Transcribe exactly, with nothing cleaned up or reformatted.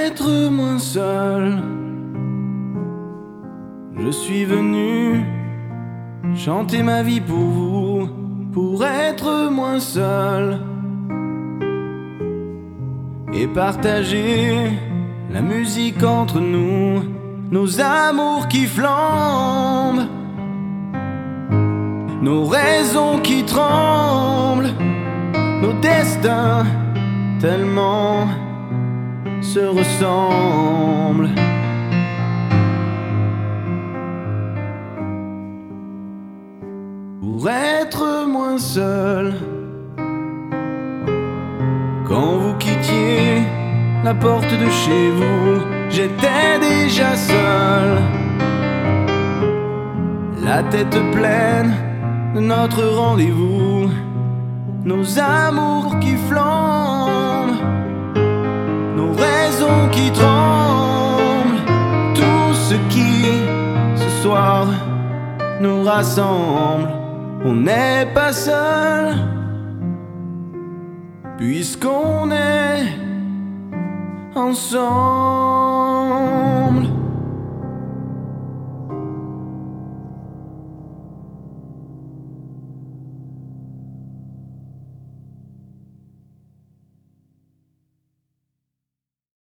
être moins seul. Je suis venu chanter ma vie pour vous, pour être moins seul et partager la musique entre nous, nos amours qui flambent, nos raisons qui tremblent, nos destins tellement se ressemblent. Pour être moins seul. Quand vous quittiez la porte de chez vous, j'étais déjà seul, la tête pleine de notre rendez-vous, nos amours qui flambent, nos raisons qui tremblent, tout ce qui, ce soir, nous rassemble. On n'est pas seul, puisqu'on est ensemble.